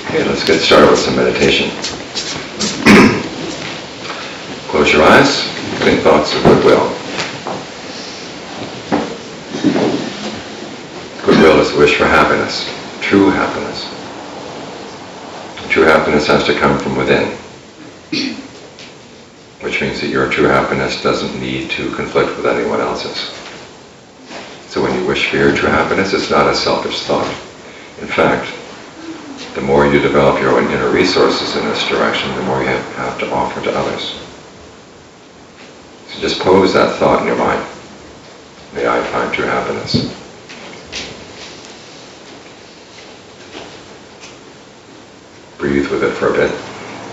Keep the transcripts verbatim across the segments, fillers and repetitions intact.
Okay, let's get started with some meditation. Close your eyes, think thoughts of goodwill. Goodwill is the wish for happiness, true happiness. True happiness has to come from within, which means that your true happiness doesn't need to conflict with anyone else's. So when you wish for your true happiness, it's not a selfish thought. In fact, the more you develop your own inner resources in this direction, the more you have to offer to others. So just pose that thought in your mind. May I find true happiness. Breathe with it for a bit.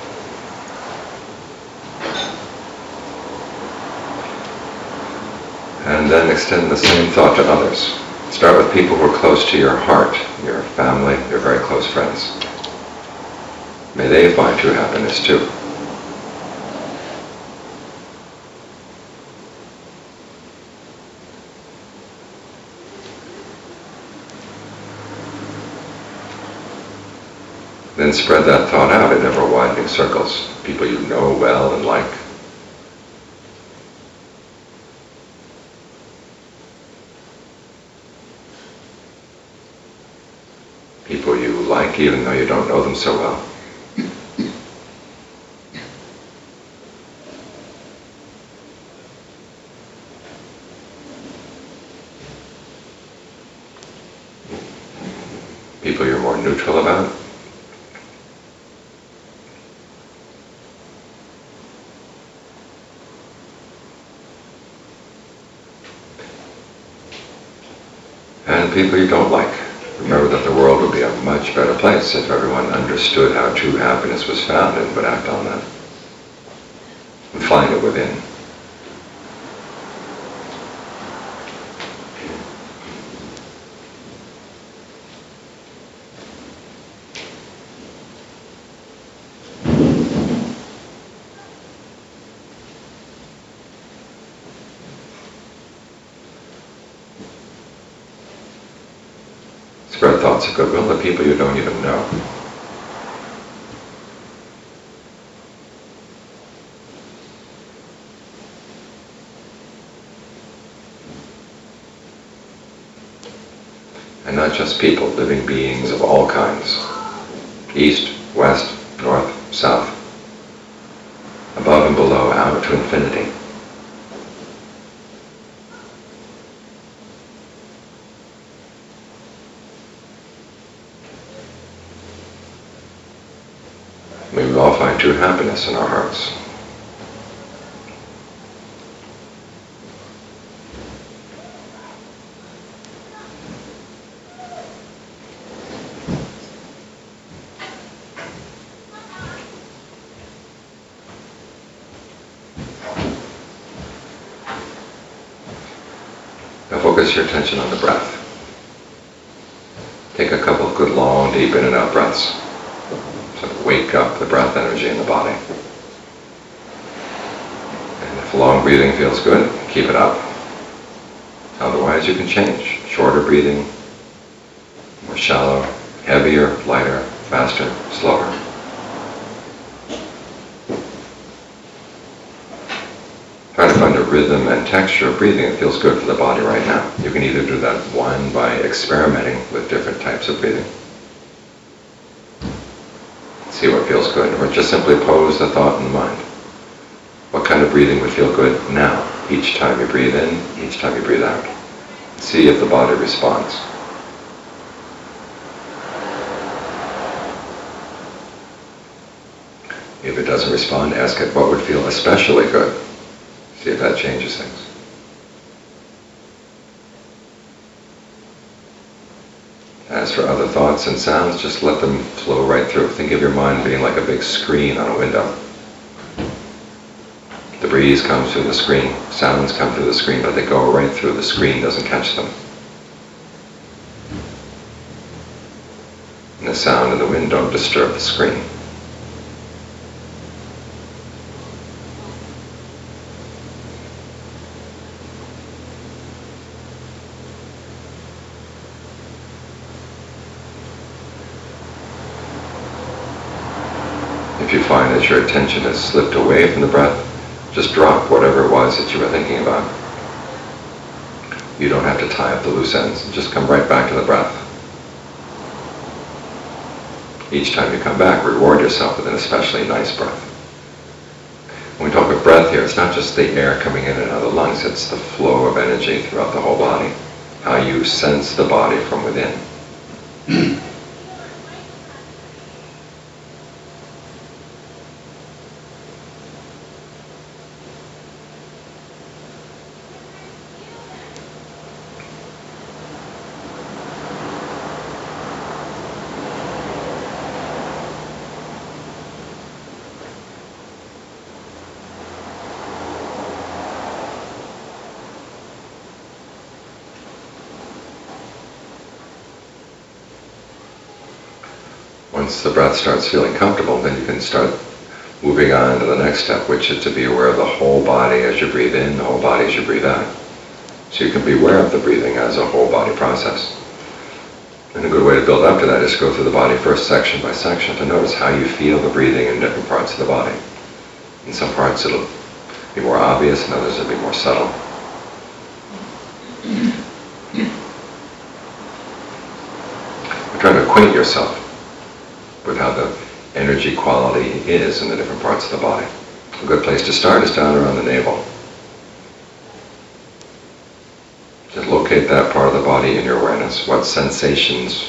And then extend the same thought to others. Start with people who are close to your heart, your family, your very close friends. May they find true happiness too. Then spread that thought out in ever widening circles. People you know well and like. People you like even though you don't know them so well. People you're more neutral about. And people you don't like. Remember that the world would be a much better place if everyone understood how true happiness was found and would act on that. And find it within. Spread thoughts of goodwill to people you don't even know. And not just people, living beings of all kinds. East, west, north, south. Above and below, out to infinity. May we all find true happiness in our hearts. Now focus your attention on the breath. Take a couple of good long, deep in and out breaths. So wake up the breath energy in the body. And if long breathing feels good, keep it up. Otherwise you can change. Shorter breathing, more shallow, heavier, lighter, faster, slower. Try to find a rhythm and texture of breathing that feels good for the body right now. You can either do that, one, by experimenting with different types of breathing. See what feels good, or just simply pose the thought in the mind. What kind of breathing would feel good now, each time you breathe in, each time you breathe out? See if the body responds. If it doesn't respond, ask it what would feel especially good. See if that changes things. As for other thoughts and sounds, just let them flow right through. Think of your mind being like a big screen on a window. The breeze comes through the screen, sounds come through the screen, but they go right through. The screen doesn't catch them. And the sound and the wind don't disturb the screen. If you find that your attention has slipped away from the breath, just drop whatever it was that you were thinking about. You don't have to tie up the loose ends. Just come right back to the breath. Each time you come back, reward yourself with an especially nice breath. When we talk of breath here, it's not just the air coming in and out of the lungs, it's the flow of energy throughout the whole body. How you sense the body from within. Once the breath starts feeling comfortable, then you can start moving on to the next step, which is to be aware of the whole body as you breathe in, the whole body as you breathe out. So you can be aware of the breathing as a whole body process. And a good way to build up to that is to go through the body first section by section to notice how you feel the breathing in different parts of the body. In some parts it'll be more obvious, in others it'll be more subtle. Try to acquaint yourself with how the energy quality is in the different parts of the body. A good place to start is down around the navel. Just locate that part of the body in your awareness. What sensations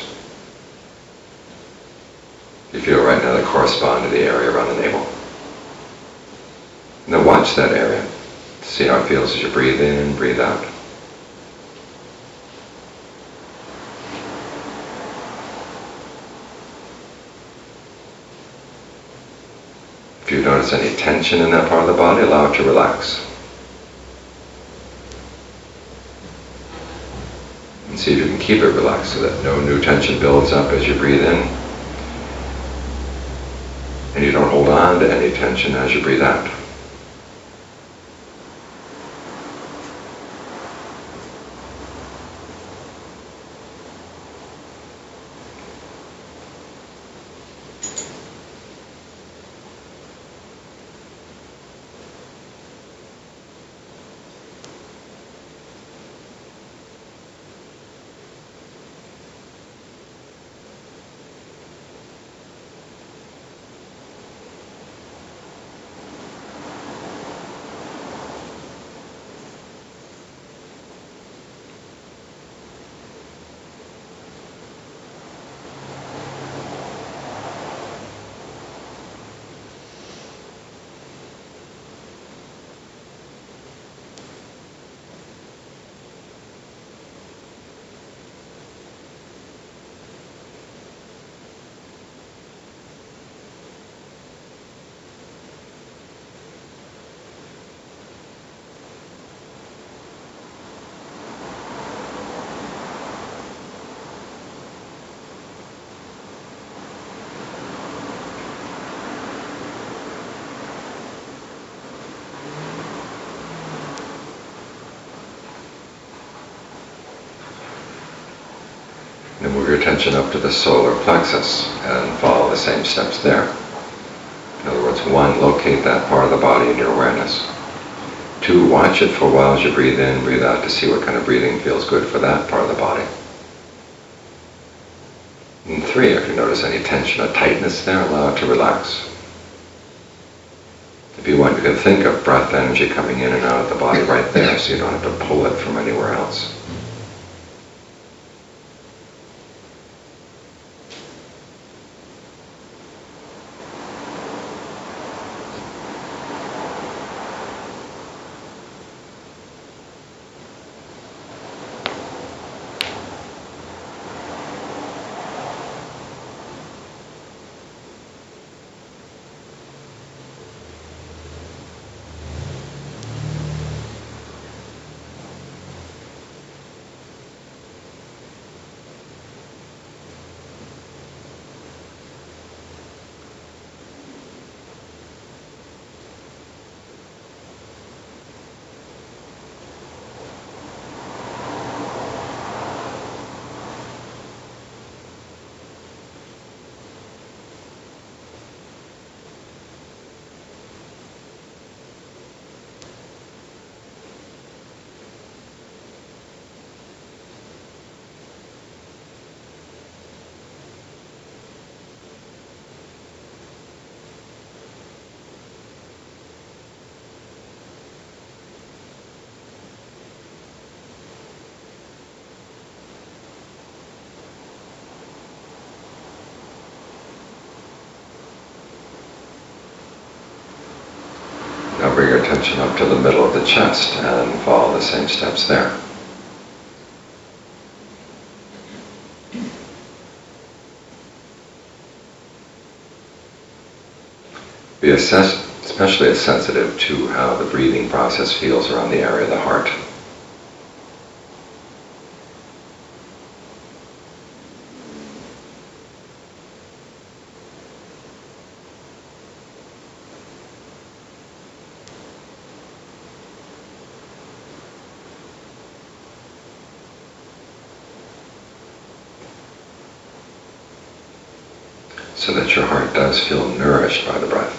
you feel right now that correspond to the area around the navel. And then watch that area. See how it feels as you breathe in, breathe out. If you notice any tension in that part of the body, allow it to relax. And see if you can keep it relaxed so that no new tension builds up as you breathe in. And you don't hold on to any tension as you breathe out. And move your attention up to the solar plexus and follow the same steps there. In other words, one, locate that part of the body in your awareness. Two, watch it for a while as you breathe in, breathe out to see what kind of breathing feels good for that part of the body. And three, if you notice any tension or tightness there, allow it to relax. If you want, you can think of breath energy coming in and out of the body right there so you don't have to pull it from anywhere else. Now bring your attention up to the middle of the chest and follow the same steps there. Be assess- especially sensitive to how the breathing process feels around the area of the heart. So that your heart does feel nourished by the breath.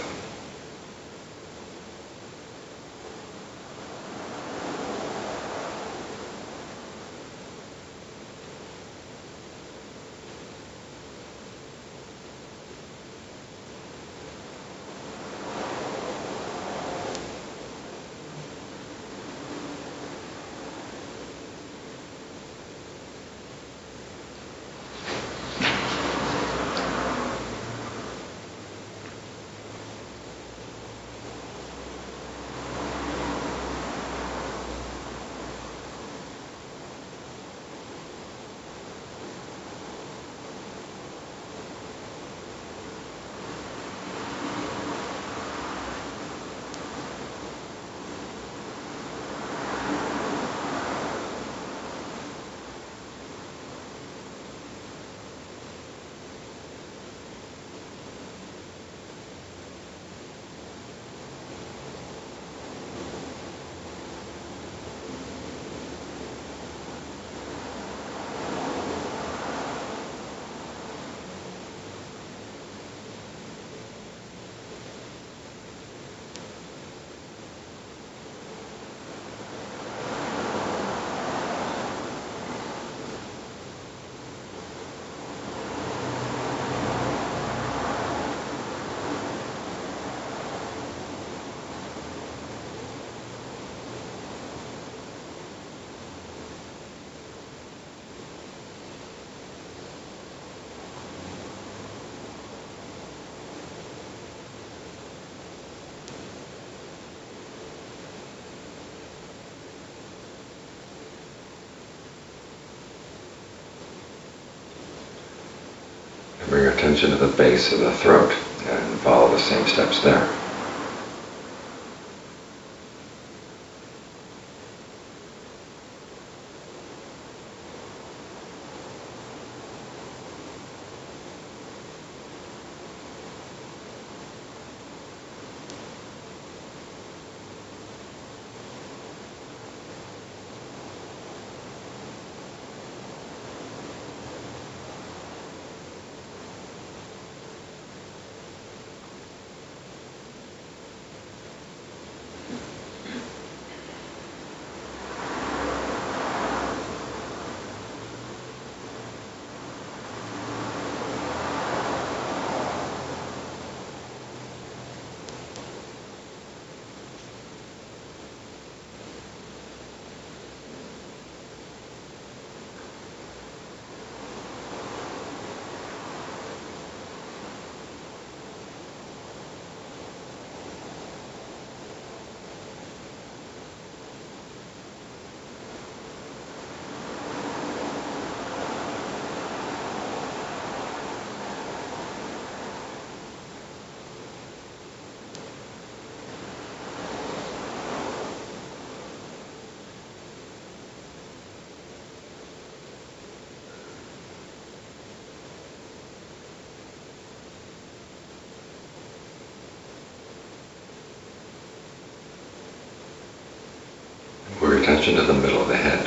Bring your attention to the base of the throat and follow the same steps there. Bring your attention to the middle of the head.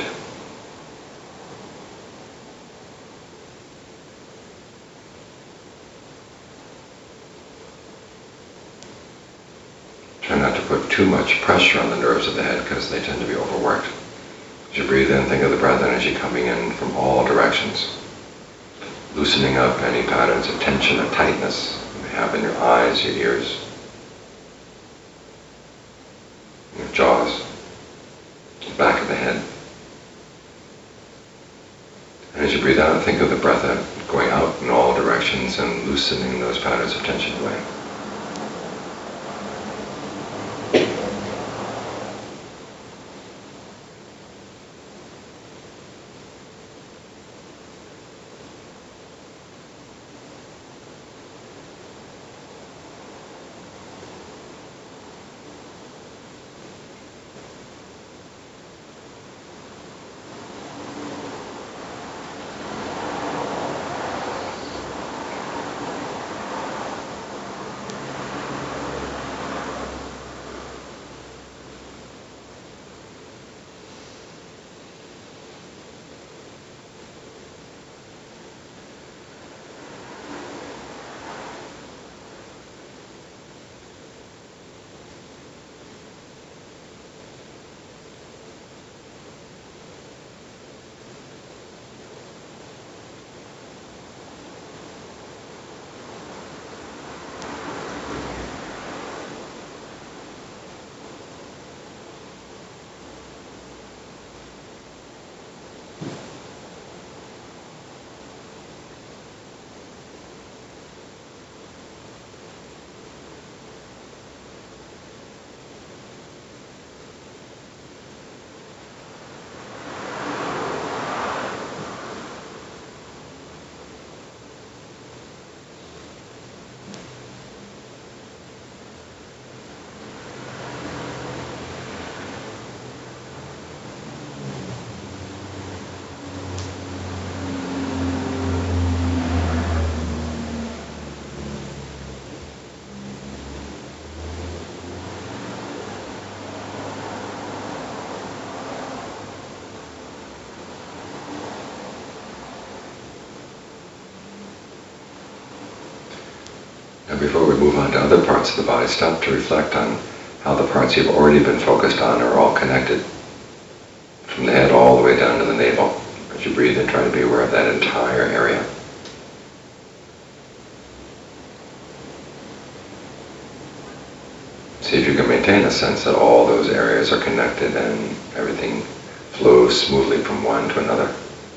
Try not to put too much pressure on the nerves of the head because they tend to be overworked. As you breathe in, think of the breath energy coming in from all directions, loosening up any patterns of tension or tightness you may have in your eyes, your ears, your jaws, the back of the head. And as you breathe out, think of the breath out, going out in all directions and loosening those patterns of tension away. Now before we move on to other parts of the body, stop to reflect on how the parts you've already been focused on are all connected, from the head all the way down to the navel. As you breathe in, try to be aware of that entire area. See if you can maintain a sense that all those areas are connected and everything flows smoothly from one to another.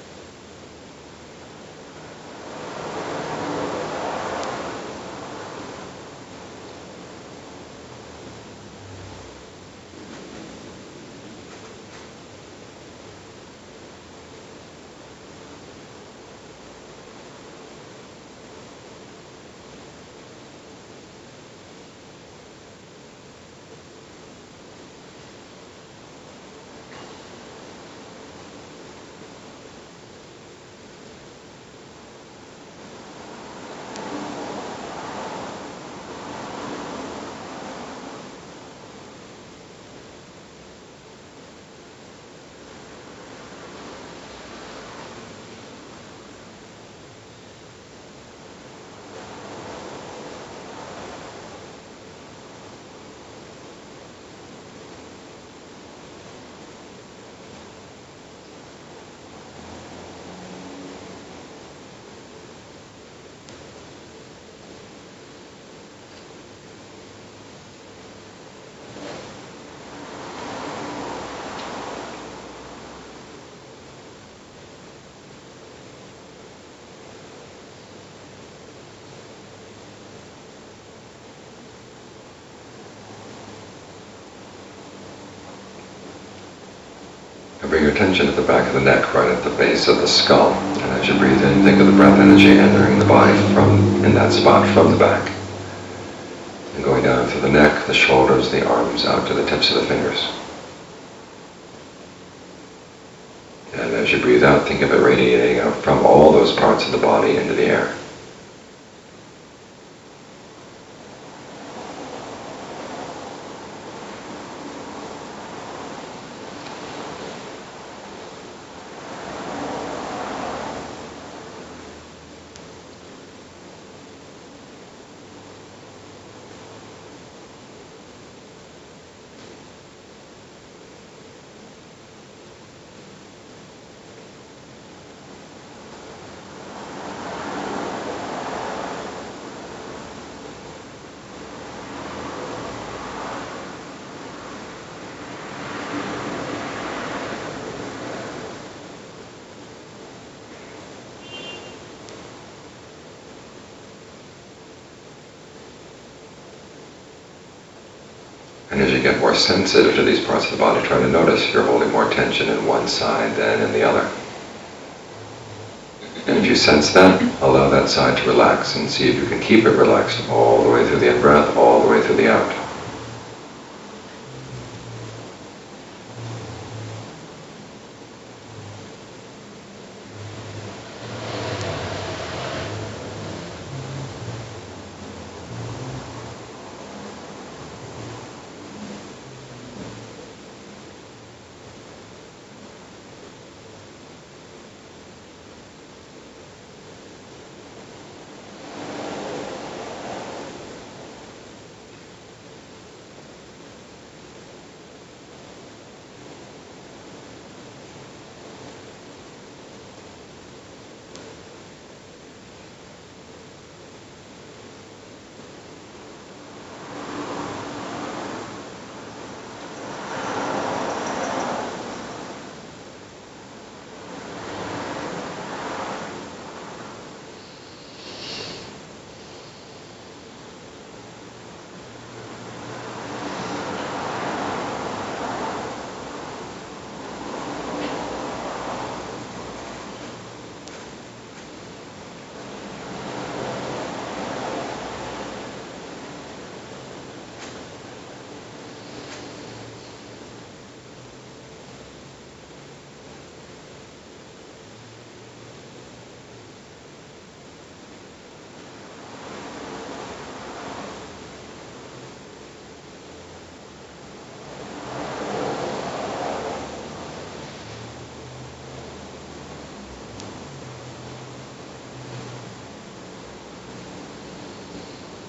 And bring your attention to the back of the neck, right at the base of the skull. And as you breathe in, think of the breath energy entering the body from in that spot, from the back. And going down through the neck, the shoulders, the arms, out to the tips of the fingers. And as you breathe out, think of it radiating out from all those parts of the body into the air. And as you get more sensitive to these parts of the body, try to notice you're holding more tension in one side than in the other. And if you sense that, allow that side to relax and see if you can keep it relaxed all the way through the in-breath, all the way through the out.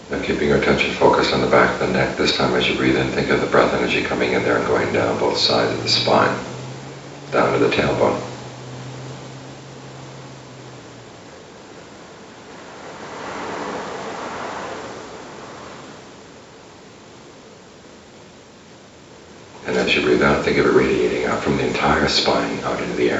Now keeping your attention focused on the back of the neck, this time as you breathe in, think of the breath energy coming in there and going down both sides of the spine, down to the tailbone. And as you breathe out, think of it radiating out from the entire spine out into the air.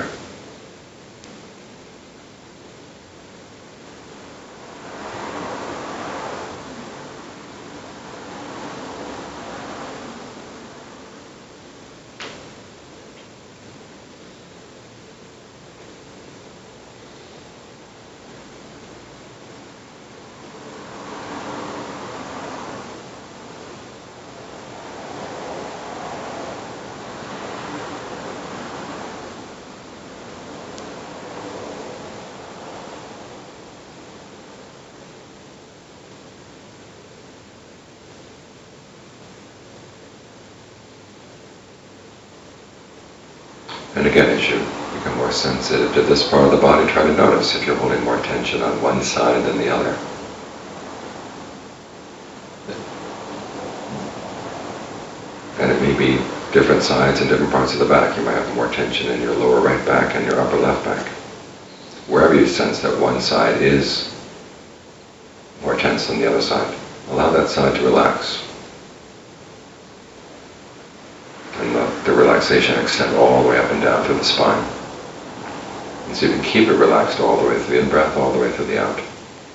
And again, as you become more sensitive to this part of the body, try to notice if you're holding more tension on one side than the other. And it may be different sides and different parts of the back. You might have more tension in your lower right back and your upper left back. Wherever you sense that one side is more tense than the other side, allow that side to relax. And the, the relaxation extend all the way up and down through the spine. And so you can keep it relaxed all the way through the in-breath, all the way through the out.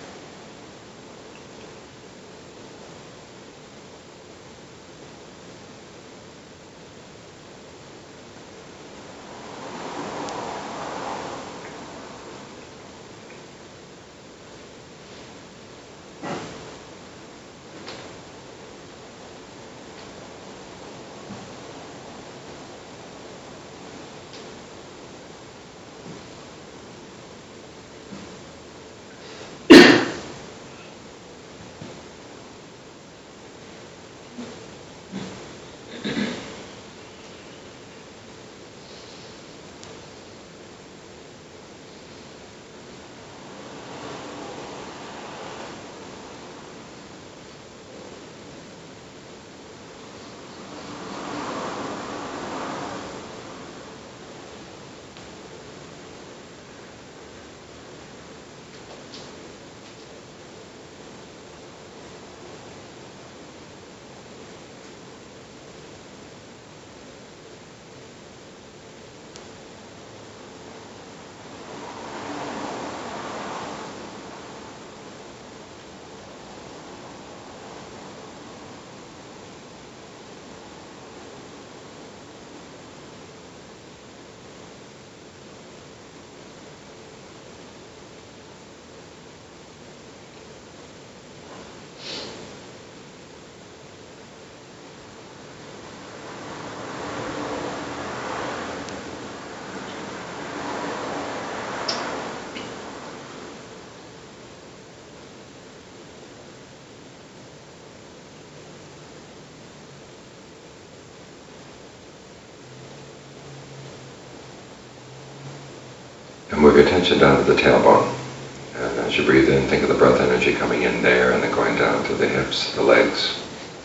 And move your attention down to the tailbone. And as you breathe in, think of the breath energy coming in there and then going down to the hips, the legs,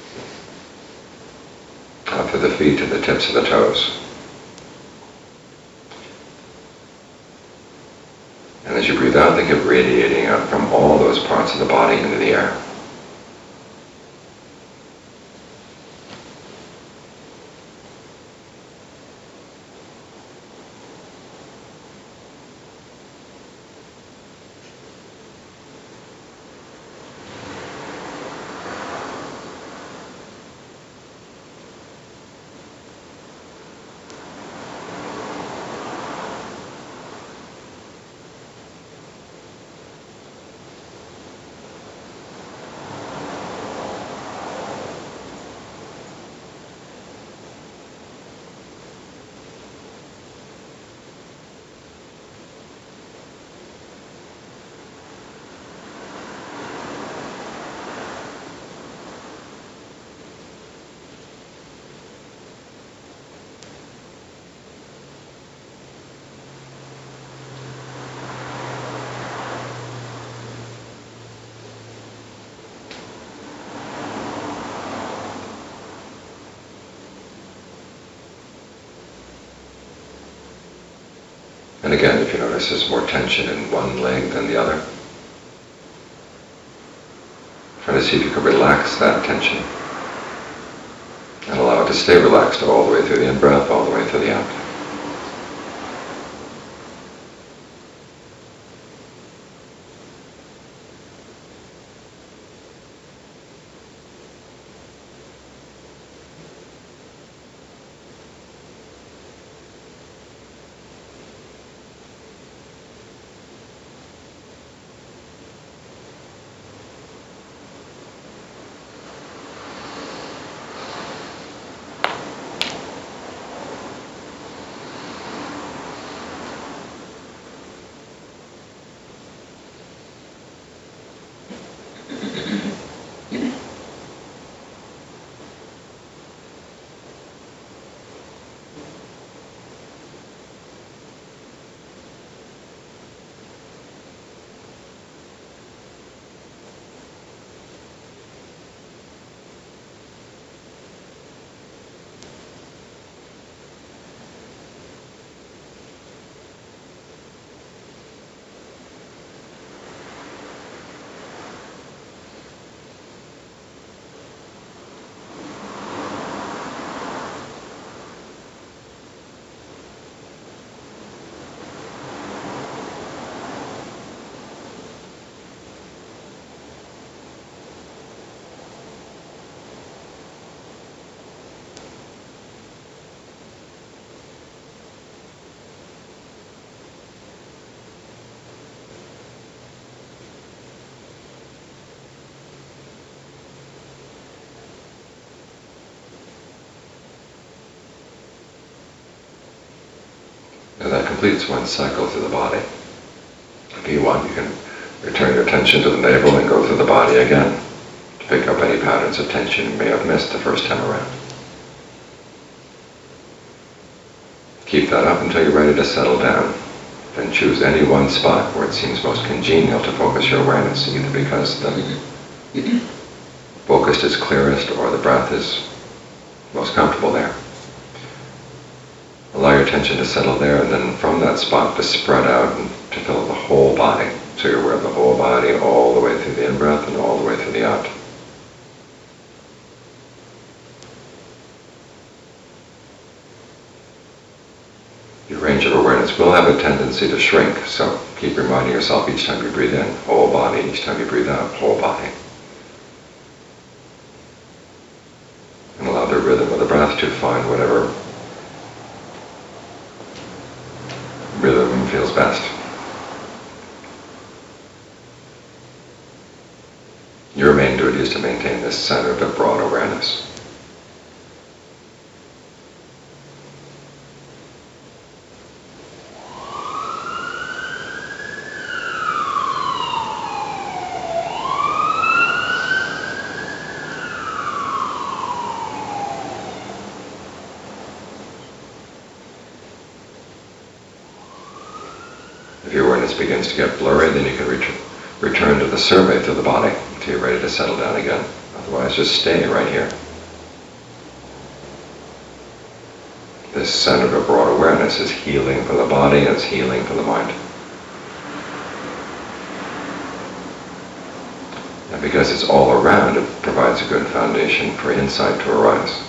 out to the feet and the tips of the toes. And as you breathe out, think of radiating out from all those parts of the body into the air. And again, if you notice there's more tension in one leg than the other, try to see if you can relax that tension and allow it to stay relaxed all the way through the in-breath, all the way through the out. And that completes one cycle through the body. If you want, you can return your attention to the navel and go through the body again to pick up any patterns of tension you may have missed the first time around. Keep that up until you're ready to settle down. Then choose any one spot where it seems most congenial to focus your awareness, either because the focus is clearest or the breath is most comfortable there. Allow your attention to settle there, and then from that spot to spread out and to fill the whole body. So you're aware of the whole body all the way through the in-breath and all the way through the out. Your range of awareness will have a tendency to shrink, so keep reminding yourself each time you breathe in, whole body, each time you breathe out, whole body. And allow the rhythm of the breath to find whatever rhythm feels best. Your main duty is to maintain this center of broad awareness. If your awareness begins to get blurry, then you can ret- return to the survey through the body until you're ready to settle down again. Otherwise, just stay right here. This center of broad awareness is healing for the body and it's healing for the mind. And because it's all around, it provides a good foundation for insight to arise.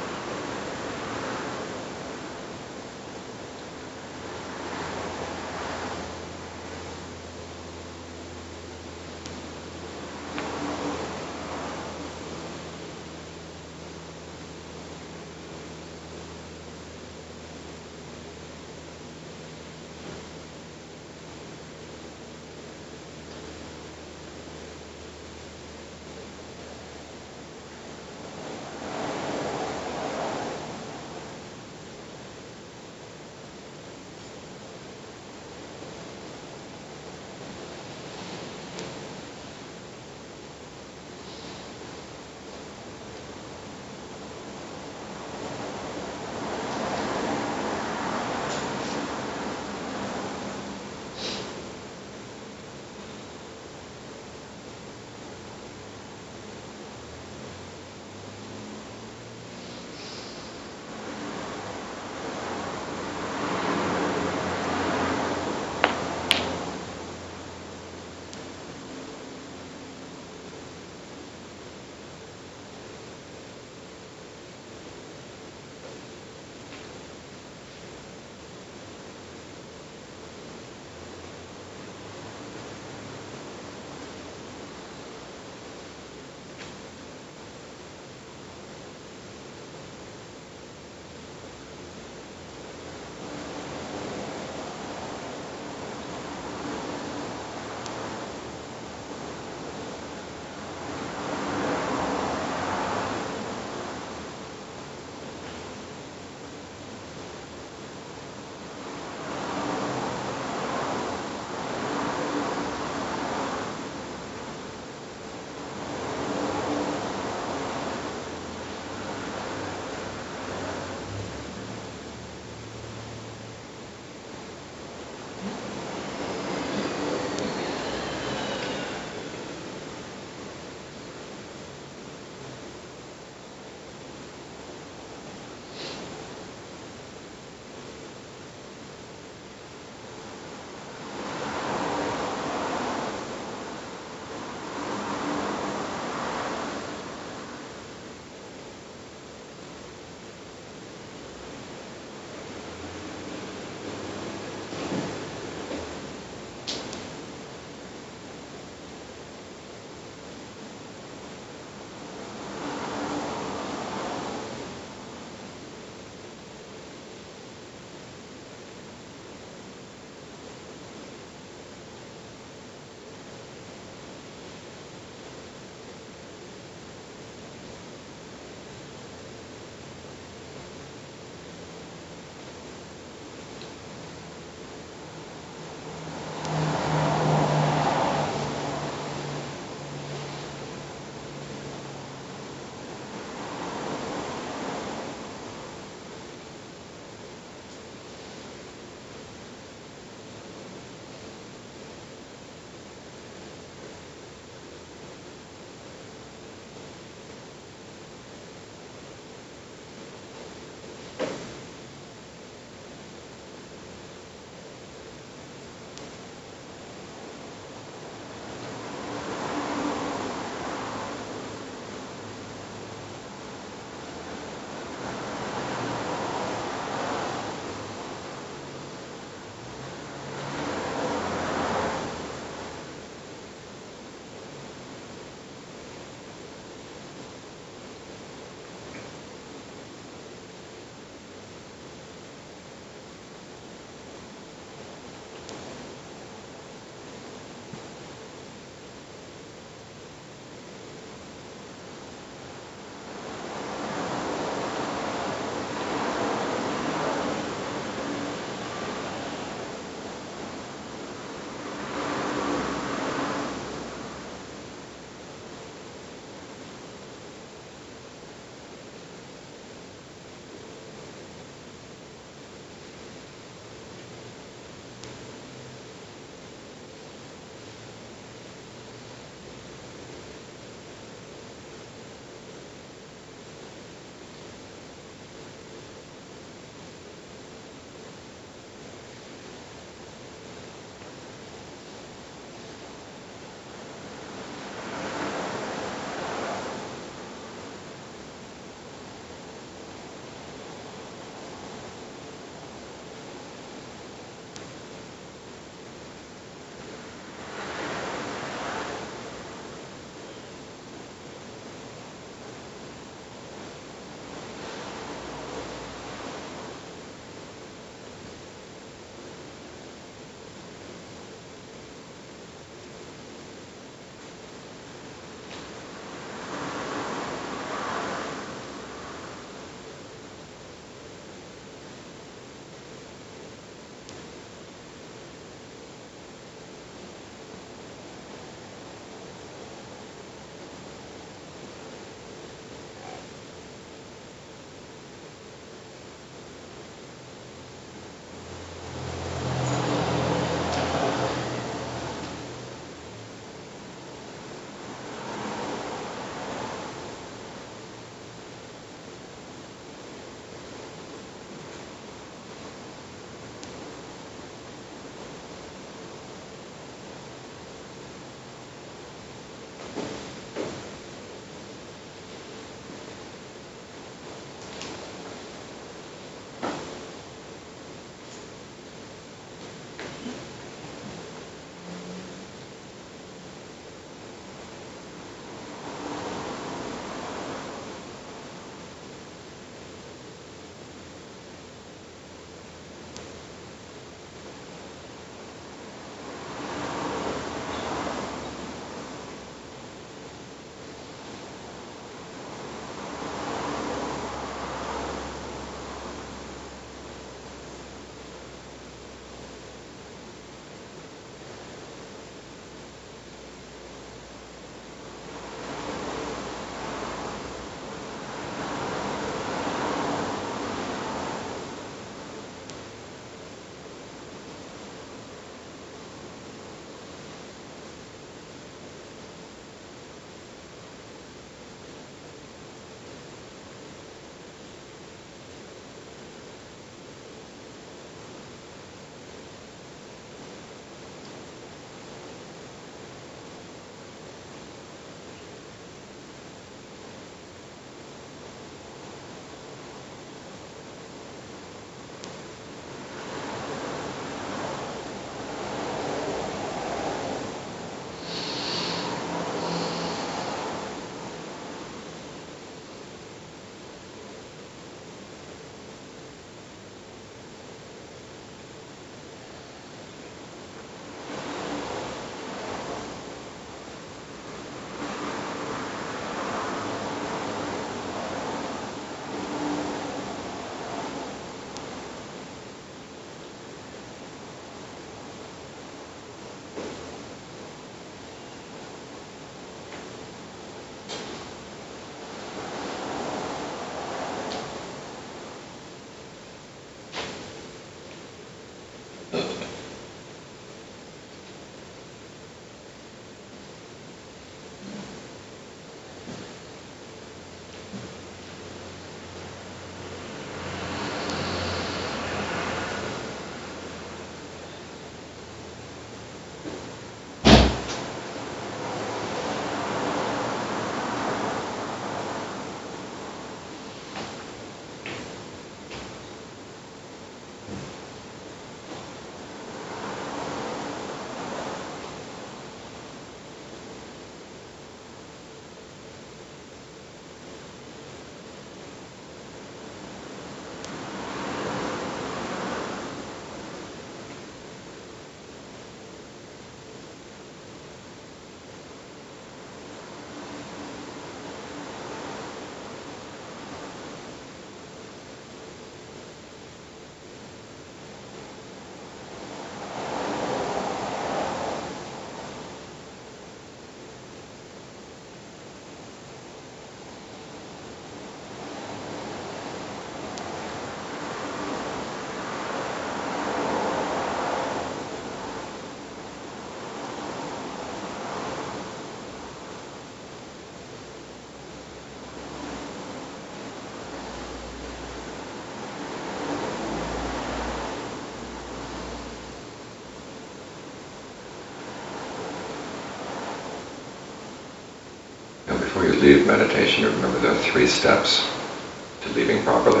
Before you leave meditation, you remember there are three steps to leaving properly.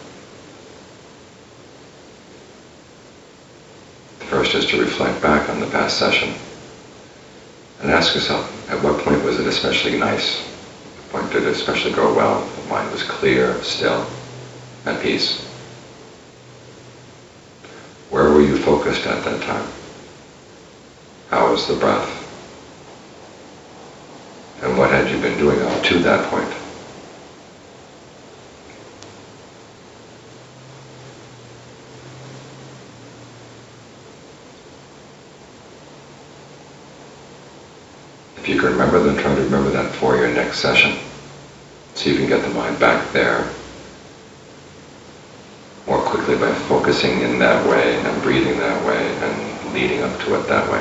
The first is to reflect back on the past session and ask yourself, at what point was it especially nice? What point did it especially go well? The mind was clear, still, at peace. Where were you focused at that time? How was the breath? And what had you been doing up to that point? If you can remember, then try to remember that for your next session, so you can get the mind back there more quickly by focusing in that way and breathing that way and leading up to it that way.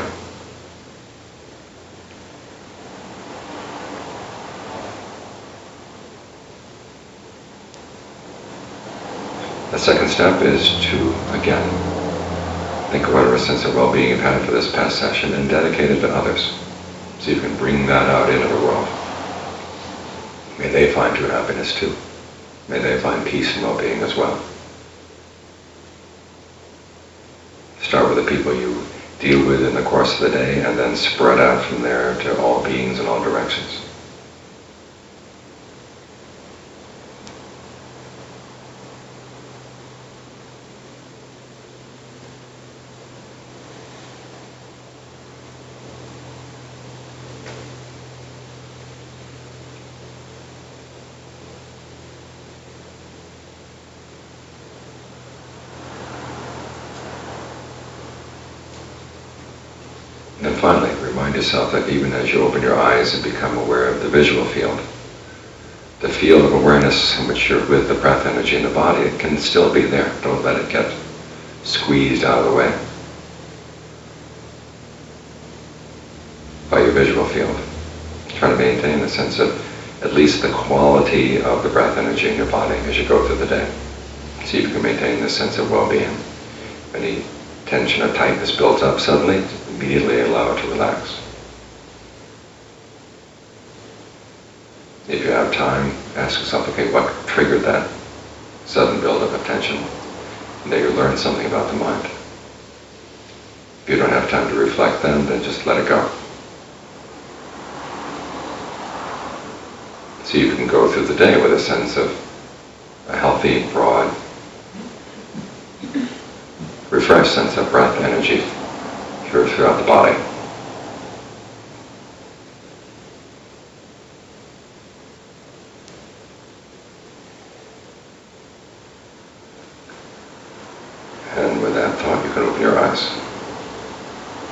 The second step is to, again, think of whatever sense of well-being you've had for this past session and dedicate it to others. So you can bring that out into the world. May they find true happiness too. May they find peace and well-being as well. Start with the people you deal with in the course of the day and then spread out from there to all beings in all directions. And then finally, remind yourself that even as you open your eyes and become aware of the visual field, the field of awareness in which you're with the breath energy in the body, it can still be there. Don't let it get squeezed out of the way by your visual field. Try to maintain a sense of at least the quality of the breath energy in your body as you go through the day. See if you can maintain this sense of well-being. Any tension or tightness builds up suddenly, immediately allow it to relax. If you have time, ask yourself, okay, what triggered that sudden buildup of tension? And then you learn something about the mind. If you don't have time to reflect then, then just let it go. See if you can go through the day with a sense of a healthy, broad, refreshed sense of breath energy throughout the body. And with that thought, you can open your eyes.